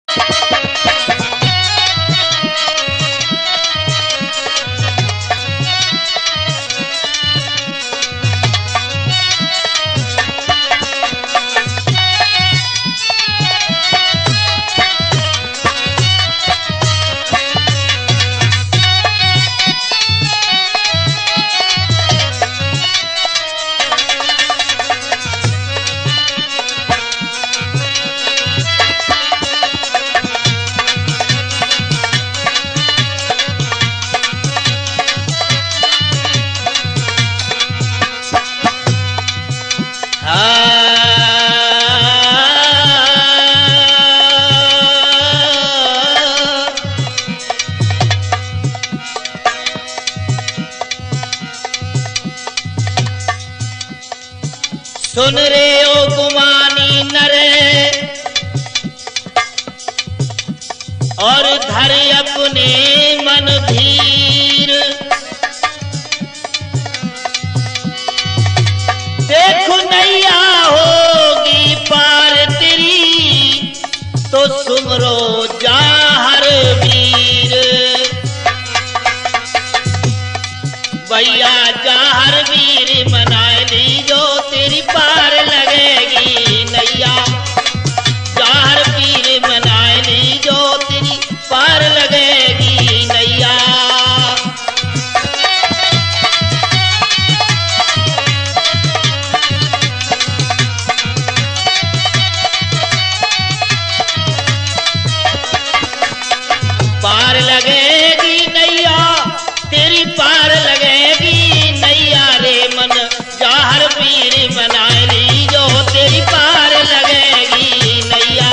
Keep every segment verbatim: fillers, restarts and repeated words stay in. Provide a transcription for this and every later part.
सुन रे ओ गुमानी नरे और धर अपने मन धीर। देखो नैया होगी पार तेरी तो सुमरो जाहर वीर। भैया जाहर वीर मनाए ली जो तेरी पार लगेगी नैया। जाहर वीर मनाए ली जो तेरी पार लगेगी नैया। पार लगेगी नैया तेरी पार लगेगी नैया रे मन जाहर वीर मनाए ली जो तेरी पार लगेगी नैया।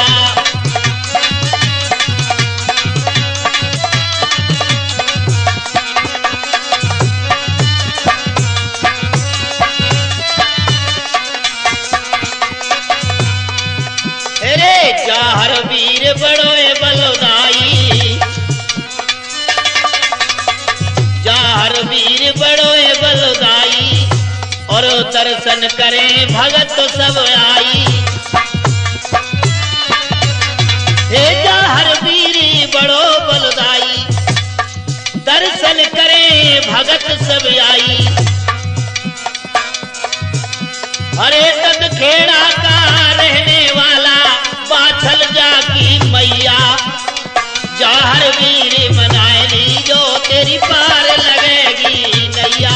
अरे जाहर वीर बड़ोए बलदाई। जाहर वीर बड़ोए बलदाई और दर्शन करें भगत तो सब आई। हे जाहर वीर बड़ो बलदाई दर्शन करें भगत सब आई। हरे तद खेड़ा का रहने वाला बाछल जा की मैया। जाहर वीर मनाए ली जो तेरी पार लगेगी नैया।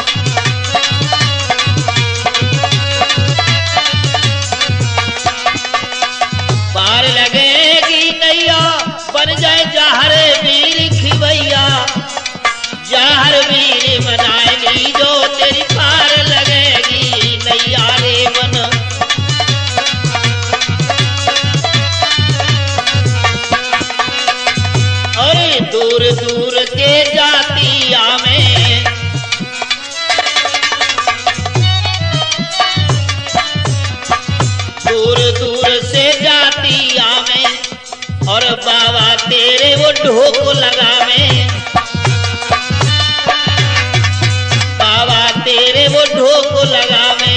पार लगेगी नैया बन जाए जाहर वीर खिवैया। जाहर वीर मनाए ली जो तेरी पार लगेगी नैया रे मन। अरे दूर दूर के जातिया में दूर दूर से जातिया में और बाबा तेरे वो ढोक लगावे। बाबा तेरे वो ढोक लगावे।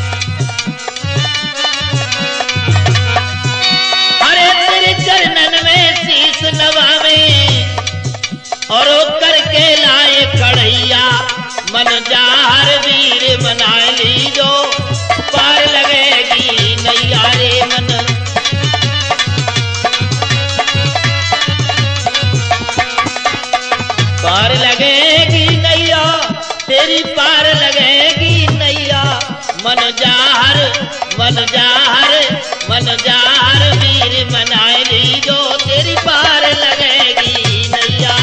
अरे तेरे चरणन में शीश नवावे और करके लाए कढ़ैया। मन जाहर वीर मनाए ली जो पार लगेगी नैया रे मन। पार लगेगी नैया तेरी पार लगेगी नैया। मन जाहर मन जाहर मन जाहर वीर मनाए ली जो तेरी पार लगेगी नैया।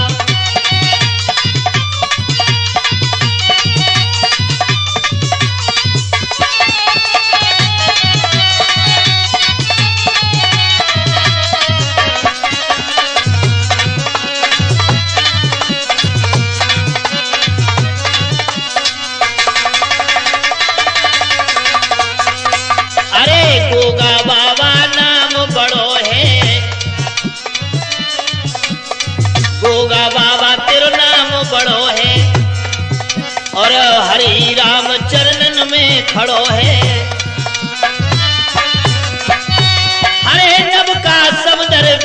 और हरि राम चरणन में खड़ो है। हरे नभ का समुदर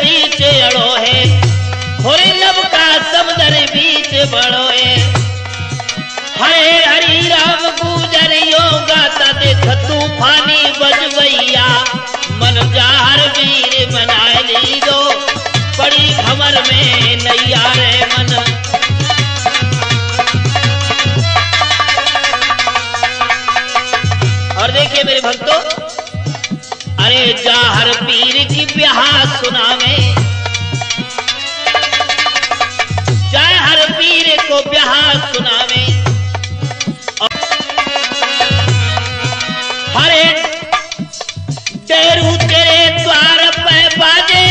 सुनावे, जाए हर वीर को ब्याह सुनावे। हरे डेरू तेरे द्वार पे बाजे,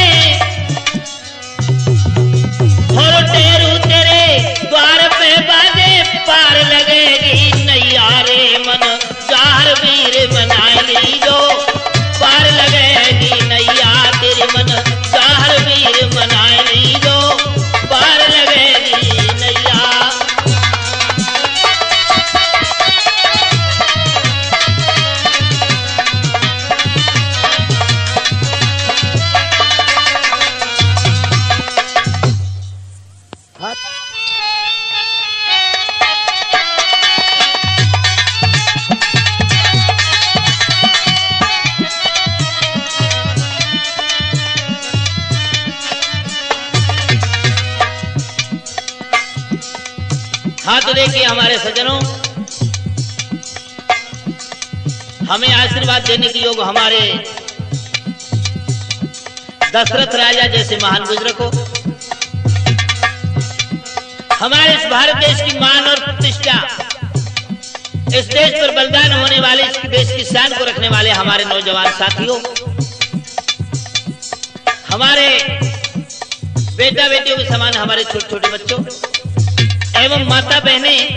हर डेरू तेरे द्वार पे बाजे, पार लगेगी नैया रे मन चार वीर मनाए लीजो, पार लगेगी नैया तेरे मन चार वीर मनाए लीजो, पार लगेगी नैया। हाथ देखिए हमारे सज्जनों, हमें आशीर्वाद देने के योग हमारे दशरथ राजा जैसे महान बुजुर्ग को, हमारे इस भारत देश की मान और प्रतिष्ठा, इस देश पर बलिदान होने वाले, इस देश की शान को रखने वाले हमारे नौजवान साथियों, हमारे बेटा बेटियों के समान हमारे छोटे छोटे बच्चों एवं माता बहनें,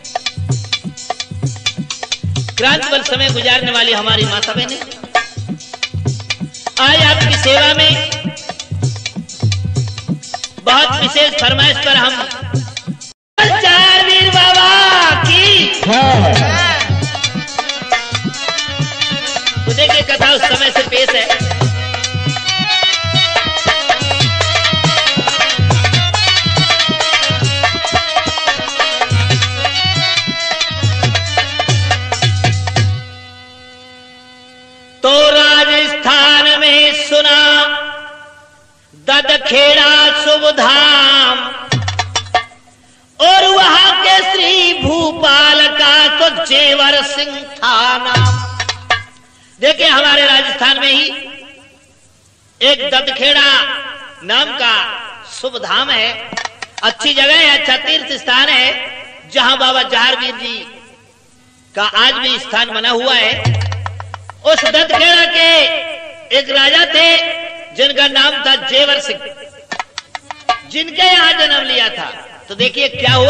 क्रांति बल समय गुजारने वाली हमारी माता बहनें, आज आपकी सेवा में बहुत विशेष फरमाइश पर हम चार वीर बाबा की तो देखिए कथा उस समय से पेश है। तो राजस्थान में सुना ददखेड़ा शुभ धाम, और वहां के श्री भूपाल का तो जेवर सिंह था नाम। देखिए हमारे राजस्थान में ही एक ददखेड़ा नाम का शुभ धाम है, अच्छी जगह है, अच्छा तीर्थ स्थान है, जहां बाबा जहारवीर जी का आज भी स्थान बना हुआ है। उस ददखेड़ा के एक राजा थे जिनका नाम था जेवर सिंह, जिनके यहां जन्म लिया था। तो देखिए क्या हुआ।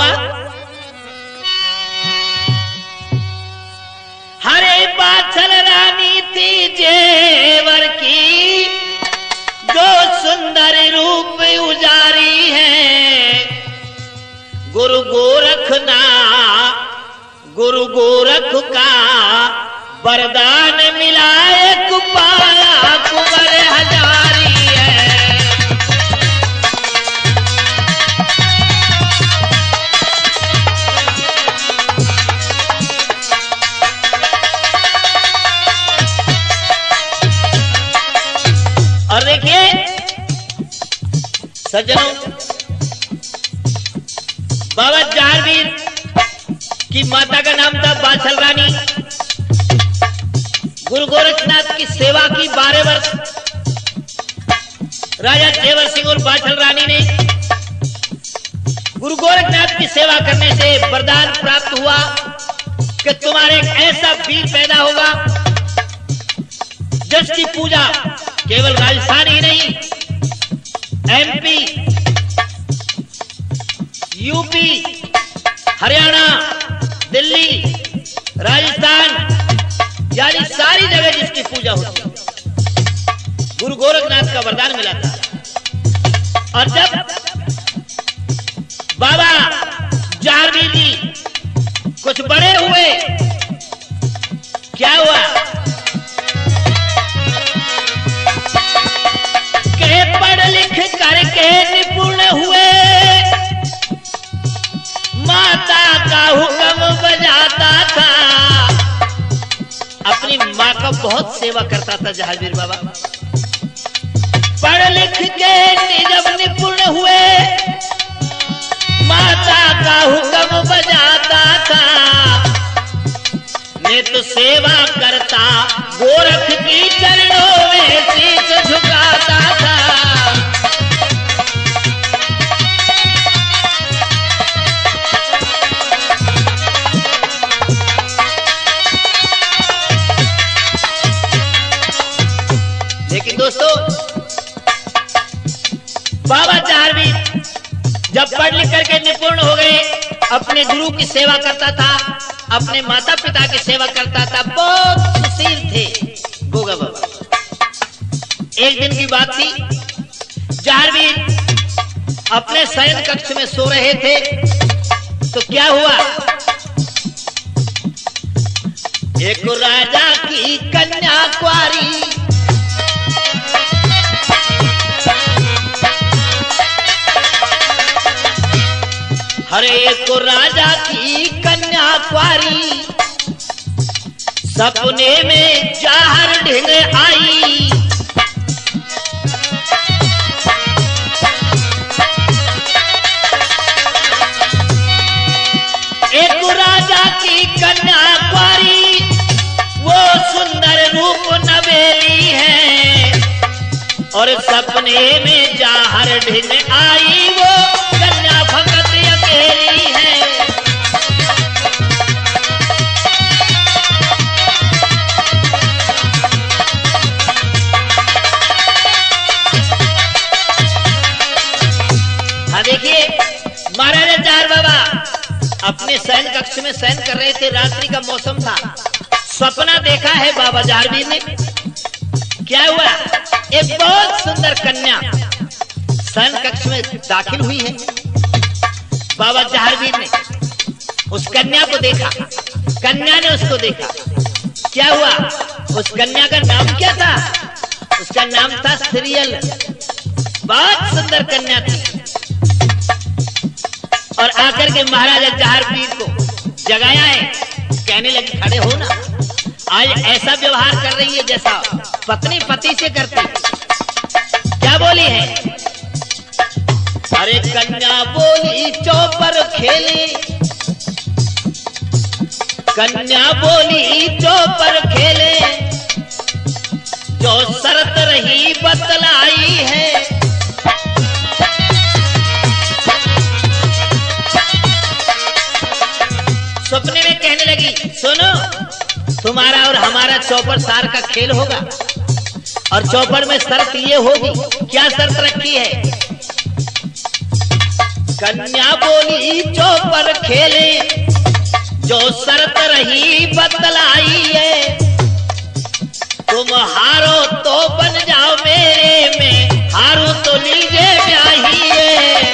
हरे बाछल रानी थी जेवर की, जो सुंदर रूप उजारी है, गुरु गोरखना गुरु गोरख का वरदान मिला, एक पाया कुंवर हजारी है। और देखिए सज्जनों, बाबा जहारवीर की माता का नाम था बाछल रानी। गुरु गोरखनाथ की सेवा की बारह वर्ष राजा जेवर सिंह और बाछल रानी ने। गुरु गोरखनाथ की सेवा करने से वरदान प्राप्त हुआ कि तुम्हारे एक ऐसा वीर पैदा होगा जिसकी पूजा केवल राजस्थान ही नहीं, एमपी, यूपी, हरियाणा, दिल्ली, राजस्थान, यानी सारी जगह जिसकी पूजा होती है। गुरु गोरखनाथ का वरदान मिला था। और जब बाबा जहारवीर जी कुछ बड़े हुए, क्या हुआ के पढ़ लिख करके निपुण हुए, माता का हुक्म बजाता था। अपनी माँ का बहुत सेवा करता था जहारवीर बाबा। पढ़ लिख के जब निपुण हुए, माता का हुक्म बजाता था। नित सेवा करता, गोरख की चरणों में शीश झुकाता था। लेकिन दोस्तों, बाबा जहारवीर जब पढ़ लिख करके निपुण हो गए, अपने गुरु की सेवा करता था, अपने माता पिता की सेवा करता था, बहुत सुशील थे गोगा बाबा। एक दिन की बात थी, जहारवीर अपने शयन कक्ष में सो रहे थे, तो क्या हुआ, एक राजा की कन्या कुंवारी हरे एक राजा की कन्या कुंवारी सपने में जहर ढिंग आई। एक राजा की कन्या कुंवारी वो सुंदर रूप नवेली है, और सपने में जहर ढिंग आई वो कन्या भगत अकेली है। हाँ देखिए, महाराजा जहार बाबा अपने शयन कक्ष में शयन कर रहे थे, रात्रि का मौसम था, सपना देखा है बाबा जहारवीर ने। क्या हुआ, एक बहुत सुंदर कन्या शयन कक्ष में दाखिल हुई है। बाबा जहारवीर ने उस कन्या को देखा, कन्या ने उसको देखा। क्या हुआ, उस कन्या का नाम क्या था, उसका नाम था सीरियल। बहुत सुंदर कन्या थी। और आकर के महाराजा जहारवीर को जगाया है, कहने लगे खड़े हो ना, आज ऐसा व्यवहार कर रही है जैसा पत्नी पति से करती। क्या बोली है, अरे कन्या बोली चौपर खेले, कन्या बोली चौपर खेले, जो शर्त रही बतलाई है। सपने में कहने लगी, सुनो, तुम्हारा और हमारा चौपर सार का खेल होगा, और चौपर में शर्त ये होगी। क्या शर्त रखी है, कन्या बोली चौपर खेले, जो शर्त रही बतलाई है। तुम हारो तो बन जाओ मेरे में, हारो तो लीजिए ब्याही है।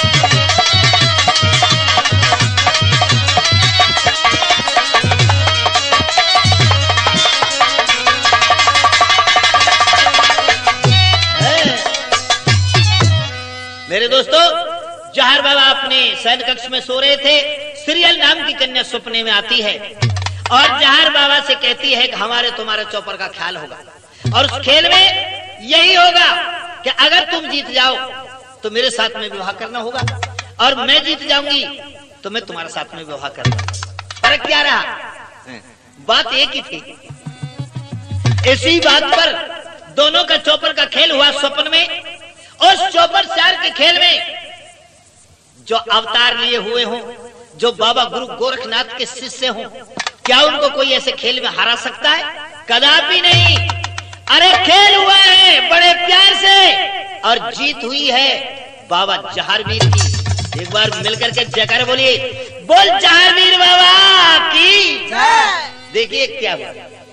मेरे दोस्तों, जहार बाबा अपने शयन कक्ष में सो रहे थे, सीरियल नाम की कन्या सपने में आती है और जहार बाबा से कहती है कि हमारे तुम्हारे चौपर का ख्याल होगा, और उस खेल में यही होगा कि अगर तुम जीत जाओ तो मेरे साथ में विवाह करना होगा, और मैं जीत जाऊंगी तो मैं तुम्हारे साथ में विवाह करूंगा। फर्क क्या रहा, बात एक ही थी। इसी बात पर दोनों का चौपर का खेल हुआ स्वप्न में। उस चौपर चार के खेल में जो अवतार लिए हुए हों, जो बाबा गुरु गोरखनाथ के शिष्य हों, क्या उनको कोई ऐसे खेल में हरा सकता है? कदापि नहीं। अरे खेल हुआ है बड़े प्यार से और जीत हुई है बाबा जहारवीर की। एक बार मिलकर के जयकार बोलिए, बोल जहारवीर बाबा की। देखिए क्या हुआ।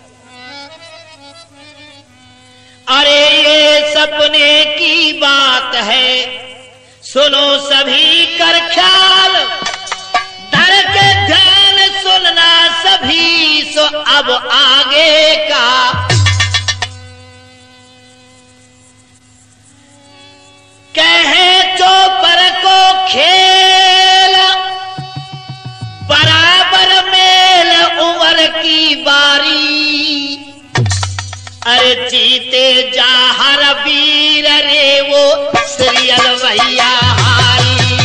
अरे ये सपने की बात है, सुनो सभी कर ख्याल, धर के ध्यान सुनना सभी, सो अब आगे का। कहे चौपर को खेल, बराबर मेल उम्र की बारी। अरे जीते जहारवीर रे वो सीरियल भैया हारी।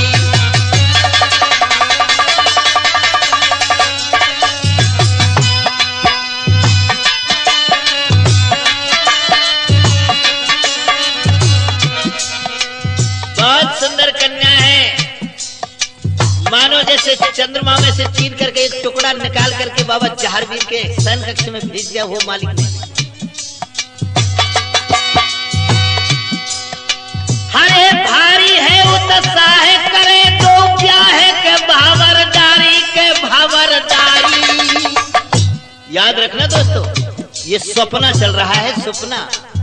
बहुत सुंदर कन्या है, मानो जैसे चंद्रमा में से चीर करके एक टुकड़ा निकाल करके बाबा जहारवीर के शयन कक्ष में भेज दिया हो मालिक ने। हरे भारी है उत्साह करे दो ब्याह के भावरदारी के भावरदारी। याद रखना दोस्तों, ये सपना चल रहा है, सपना।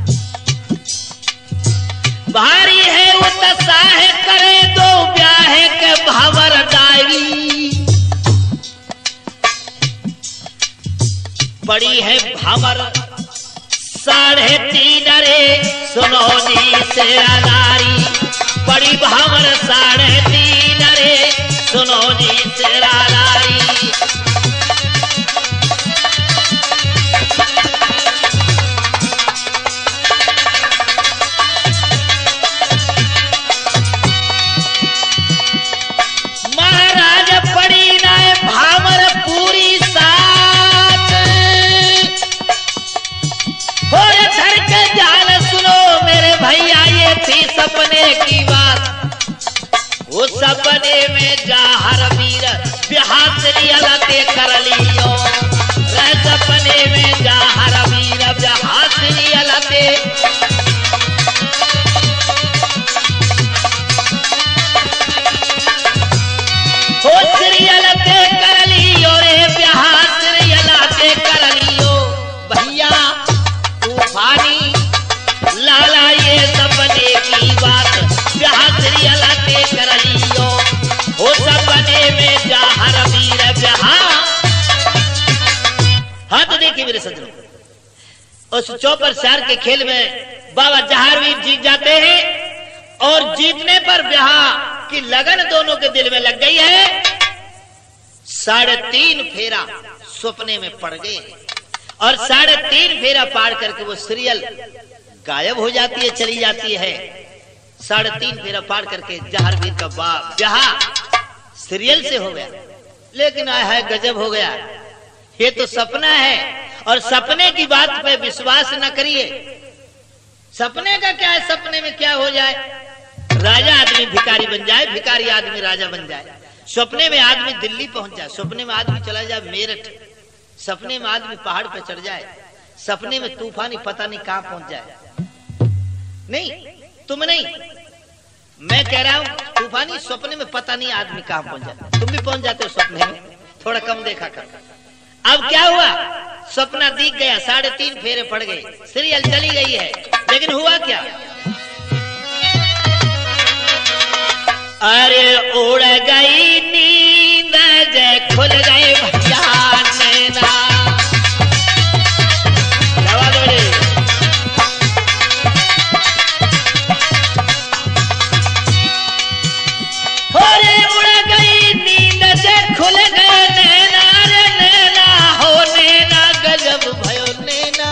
भारी है उत्साह करे दो ब्याह के भावरदारी। पड़ी है भावर साढ़े तीन रे सुनो जी से अनारी। पड़ी भावर साढ़े तीन रे सुनो जी से अनारी। महाराज पड़ी ना भावर पूरी साथ हो धर के जाल सुनो मेरे भैया ये थी सपने की बात। वो सपने में जाहर वीर बिहासरी अलते कर लियो। सपने में जाहर वीर बिहासरी अलते हो श्रीअलते कर लियो रे बिहासरी कर लियो। भैया तूफानी लाला ये सपने की बात बिहासरी अलते कर लियो। हो सपने में जाहर वीर बिहा। हाँ तो देखिए मेरे सज्जनों, उस चौपर चार के खेल में बाबा जहारवीर जीत जाते हैं और जीतने पर ब्याह की लगन दोनों के दिल में लग गई है। साढ़े तीन फेरा सपने में पड़ गए और साढ़े तीन फेरा पार करके वो सीरियल गायब हो जाती है, चली जाती है। साढ़े तीन फेरा पार करके जहारवीर का ब्याह सीरियल से हो गया। लेकिन आया है गजब हो गया, ये तो सपना है और सपने की बात पे विश्वास न करिए। सपने का क्या है, सपने में क्या हो जाए, राजा आदमी भिखारी बन जाए, भिखारी आदमी राजा बन जाए। सपने में आदमी दिल्ली पहुंच जाए, सपने में आदमी चला जाए मेरठ, सपने में आदमी पहाड़ पर चढ़ जाए, सपने में तूफानी पता नहीं कहां पहुंच जाए। नहीं तुम नहीं, मैं कह रहा हूं तूफानी सपने में पता नहीं आदमी कहां पहुंच जाए। तुम भी पहुंच जाते हो सपने में, थोड़ा कम देखा कर। अब क्या हुआ, सपना दिख गया, साढ़े तीन फेरे पड़ गए, सीरियल चली गई है। लेकिन हुआ क्या, अरे उड़ गई नींद जय खुल गए भैया नैना। अरे उड़ गई नींद जय खुल गए नैना रे नैना हो नैना गजब भयो नैना।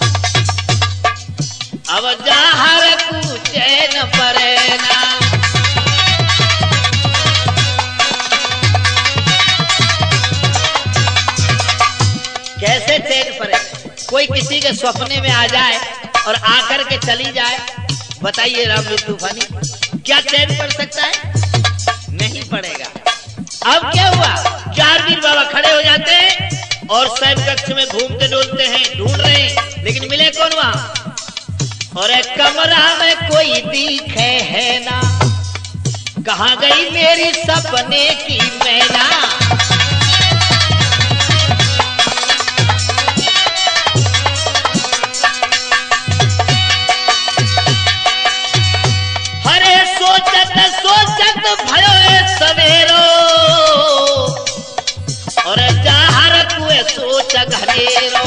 अब जहर को चैन परेना। कैसे चैन परे, कोई किसी के सपने में आ जाए और आकर के चली जाए, बताइए रामवीर तूफानी क्या चैन पड़ सकता है, नहीं पड़ेगा। अब क्या हुआ, जहारवीर बाबा खड़े हो जाते हैं और शयन कक्ष में घूमते डोलते हैं, ढूंढ रहे हैं, लेकिन मिले कौन वहां। और एक कमरा में कोई दिखे है ना, कहां गई मेरी सपने की मैना। सोचत भयो सवेरो और जहर कुए सोच घनेरो।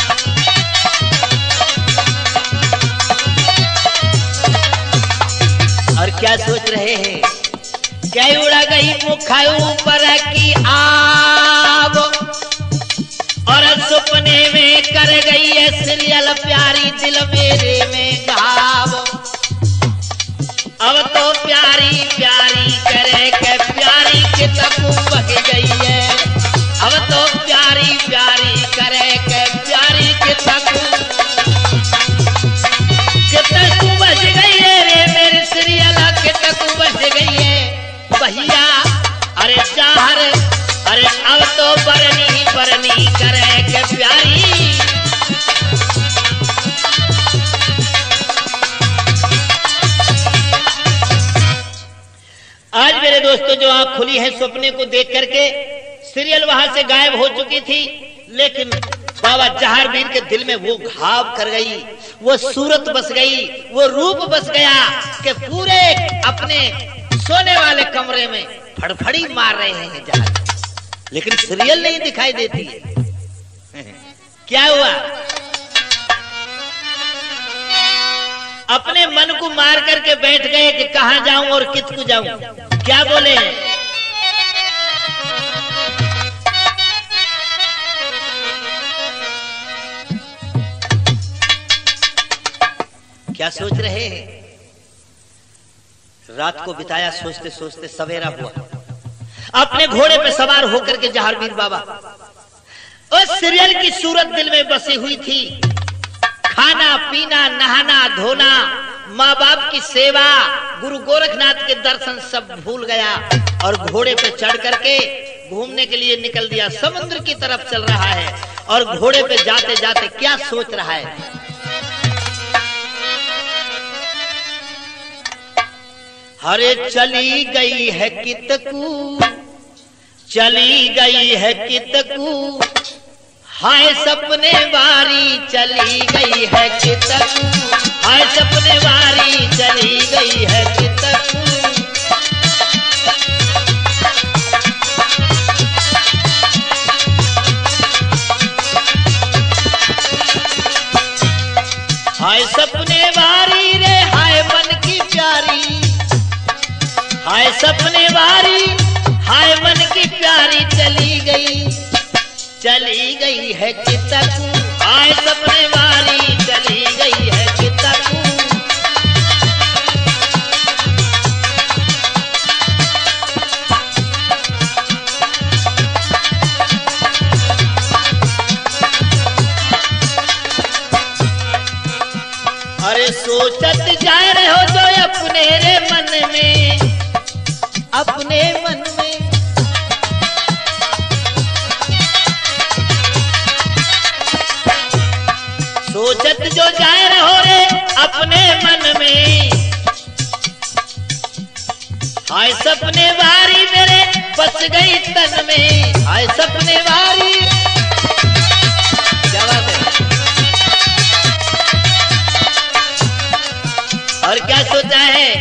और क्या सोच रहे हैं, क्या उड़ा गई मुखाई ऊपर की आग और सपने में कर गई है सीरियल प्यारी दिल मेरे में घाव। अब तो प्यारी प्यारी करे के प्यारी के तकू बह गई है। अब तो प्यारी प्यारी करे के प्यारी के तकू के तकू बज गई है रे मेरी सीरियल के तकू दोस्तों, जो आंख खुली है सपने को देख करके, सीरियल वहां से गायब हो चुकी थी, लेकिन बाबा जहारवीर के दिल में वो घाव कर गई, वो सूरत बस गई, वो रूप बस गया कि पूरे अपने सोने वाले कमरे में फड़फड़ी मार रहे हैं जहार, लेकिन सीरियल नहीं दिखाई देती है। क्या हुआ? अपने मन को मार करके बैठ गए कि कहां जाऊं और किसको जाऊं। क्या बोले? क्या सोच रहे हैं? रात को बिताया सोचते सोचते सवेरा हुआ। अपने घोड़े पे सवार होकर के जहारवीर बाबा उस सीरियल की सूरत दिल में बसी हुई थी। खाना पीना, नहाना धोना, माँ बाप की सेवा, गुरु गोरखनाथ के दर्शन सब भूल गया और घोड़े पे चढ़ करके घूमने के लिए निकल दिया। समुद्र की तरफ चल रहा है और घोड़े पे जाते जाते क्या सोच रहा है? हरे चली गई है कितकू, चली गई है कितकू, हाय सपने वारी चली गई है कितकू, हाय सपने वारी चली गई है कितकू। हाय सपने वारी रे, हाय मन की प्यारी, हाय सपने वारी, हाय मन की प्यारी चली गई, चली गई है कितकू, हाय सपने वारी चली गई है कितकू। अरे सोचत जा रहे हो तो अपने रे मन में, अपने मन में सोचत जो जाए रहो रे अपने मन में, हाय सपने वारी मेरे बस गई तन में, हाय सपने वारी। क्या बात है? और क्या सोचा है?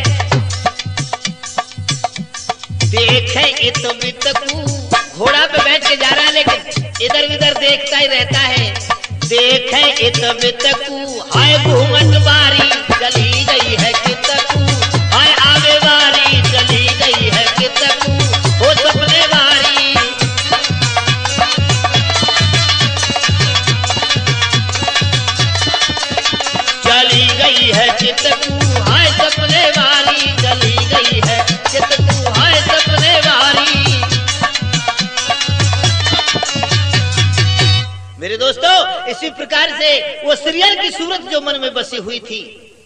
देखे इतो बितकू, घोड़ा पे बैठ के जा रहा है लेकिन इधर उधर देखता ही रहता है। देखे इतो बितकू, हाय घूमट बारी चली गई है कितकू, हाय आवे वारी चली गई है कितकू, हो सपने वारी। चली गई है कितकू, हाय सपने वारी चली गई है कितकू, हाय सपने वारी। मेरे दोस्तों, इसी प्रकार से वो सीरियल की सूरत जो मन में बसी हुई थी,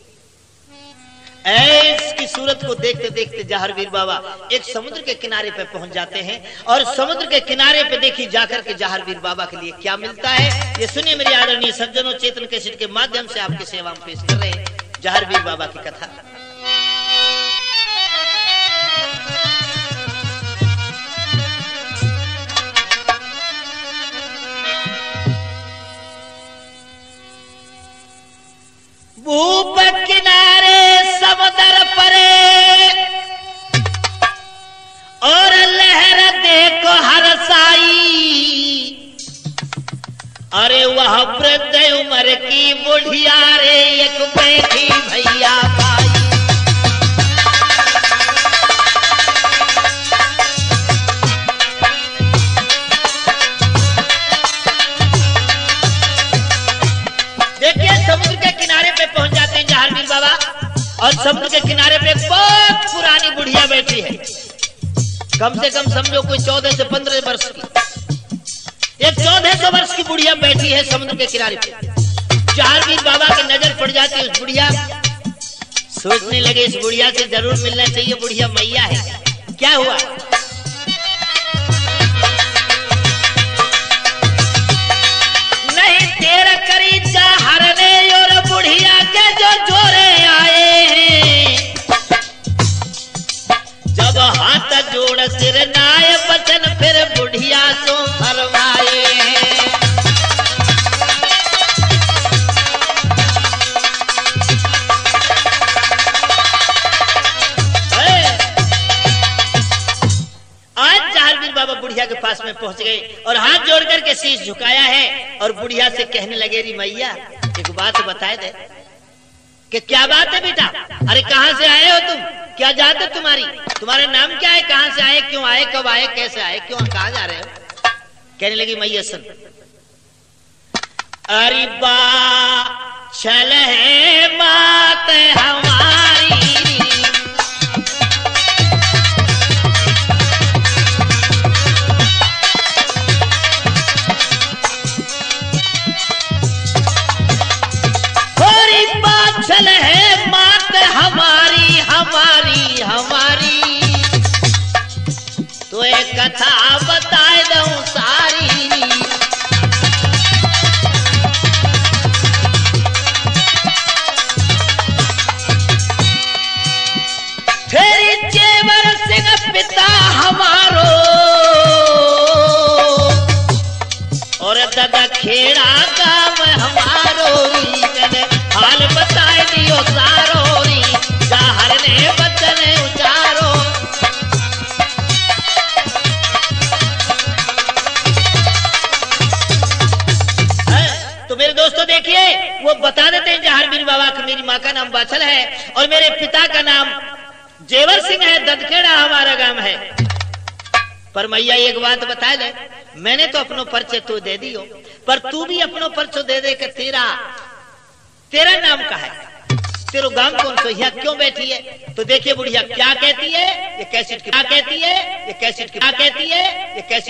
ऐस की सूरत को देखते देखते जहारवीर बाबा एक समुद्र के किनारे पे पहुंच जाते हैं और समुद्र के किनारे पे देखी जाकर के जहारवीर बाबा के लिए क्या मिलता है, ये सुनिए मेरे आदरणीय सज्जनों। चेतन कैसेट के माध्यम से आपकी सेवा में पेश कर रहे हैं जहारवीर बाबा की कथा। भूप किनारे समुद्र परे और लहर देखो हरसाई, अरे वह वृद्ध उम्र की बुढ़िया रे एक बैठी भैया भाई। देखिए समुद्र के किनारे पे पहुंच जाते हैं जहारवीर बाबा और समुद्र के किनारे पे एक बहुत पुरानी बुढ़िया बैठी है, कम से कम समझो कोई चौदह से पंद्रह वर्ष की, एक चौदह सौ वर्ष की बुढ़िया बैठी है समुद्र के किनारे पे। जहारवीर बाबा की नजर पड़ जाती है उस बुढ़िया, सोचने लगे इस बुढ़िया से जरूर मिलना चाहिए, बुढ़िया मैया है। क्या हुआ? नहीं तेरा करी हरने और बुढ़िया के जो जोरे आए हैं, जब हाथ जो के पास में पहुंच गए और हाथ जोड़ करके शीश झुकाया है और बुढ़िया से कहने लगे, री मैया एक बात बताए दे कि क्या बात है बेटा? अरे कहाँ से आए हो तुम? क्या जात है तुम्हारी? तुम्हारा नाम क्या है? कहाँ से आए? क्यों आए? कब आए? कैसे आए? क्यों? कहाँ जा रहे हो? कहने लगी, मैया सुन, अरे बा चल है बात हमारी, थोड़ी बात चल है बात हमारी हमारी हमारी, तो एक कथा बताए दूं सारी। फेरी जेवर सिंह पिता हमारो और दादा खेड़ा काम हमारो, हाल बताए दियो सारो री, जाहर ने बचन उचारो। तो मेरे दोस्तों देखिए, वो बता देते हैं जहार मेरी बाबा का, मेरी माँ का नाम बाछल है और मेरे पिता का नाम जेवर सिंह है, ददखेड़ा हमारा गांव है। पर मैया एक बात बता दे, मैंने तो अपनो परिचय तो दे दियो, पर तू भी अपनो परिचय दे दे कि तेरा तेरा नाम का है, तेरो गांव कौन सो, यहाँ क्यों बैठी है? तो देखिए बुढ़िया क्या कहती है, ये कैसेट की क्या कहती है, ये कैसेट की क्या कहती है, ये कैसेट